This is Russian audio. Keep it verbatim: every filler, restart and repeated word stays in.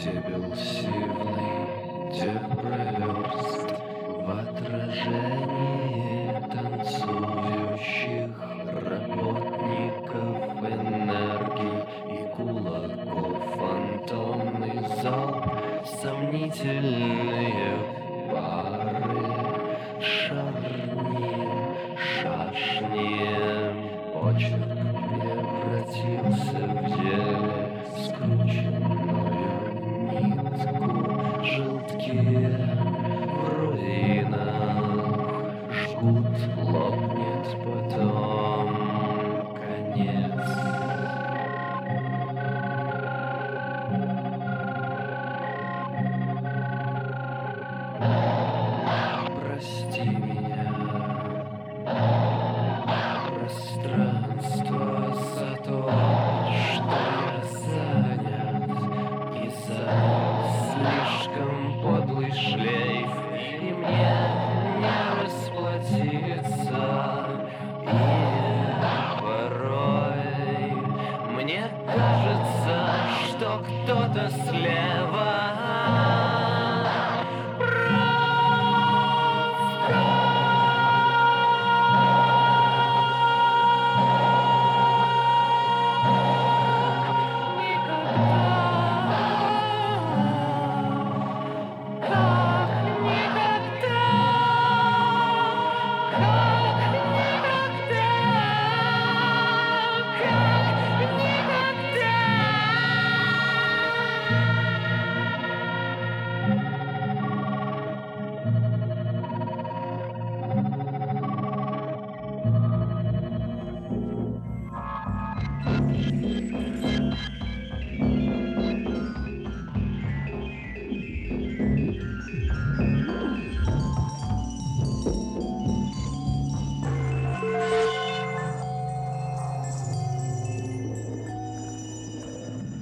Стебель сивный, деброверст, в отражении танцующих работников энергии и кулаков. Фантомный зал, сомнительные пары, шарни, шашни. Почерк превратился в деле скрученную нитку. Желтки в руинах жгут